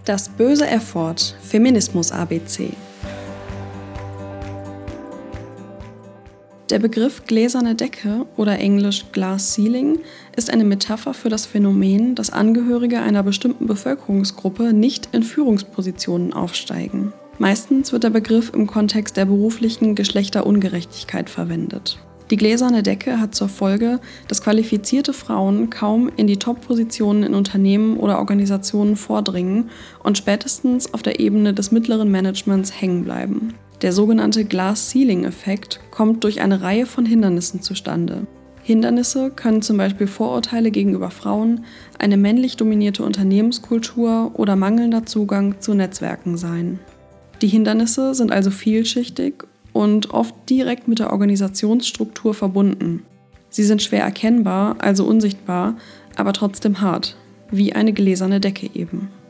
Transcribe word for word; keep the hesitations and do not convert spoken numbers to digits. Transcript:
Das böse F-Wort, Feminismus-A B C. Der Begriff gläserne Decke oder englisch Glass Ceiling ist eine Metapher für das Phänomen, dass Angehörige einer bestimmten Bevölkerungsgruppe nicht in Führungspositionen aufsteigen. Meistens wird der Begriff im Kontext der beruflichen Geschlechterungerechtigkeit verwendet. Die gläserne Decke hat zur Folge, dass qualifizierte Frauen kaum in die Top-Positionen in Unternehmen oder Organisationen vordringen und spätestens auf der Ebene des mittleren Managements hängen bleiben. Der sogenannte Glass-Ceiling-Effekt kommt durch eine Reihe von Hindernissen zustande. Hindernisse können zum Beispiel Vorurteile gegenüber Frauen, eine männlich dominierte Unternehmenskultur oder mangelnder Zugang zu Netzwerken sein. Die Hindernisse sind also vielschichtig und oft direkt mit der Organisationsstruktur verbunden. Sie sind schwer erkennbar, also unsichtbar, aber trotzdem hart, wie eine gläserne Decke eben.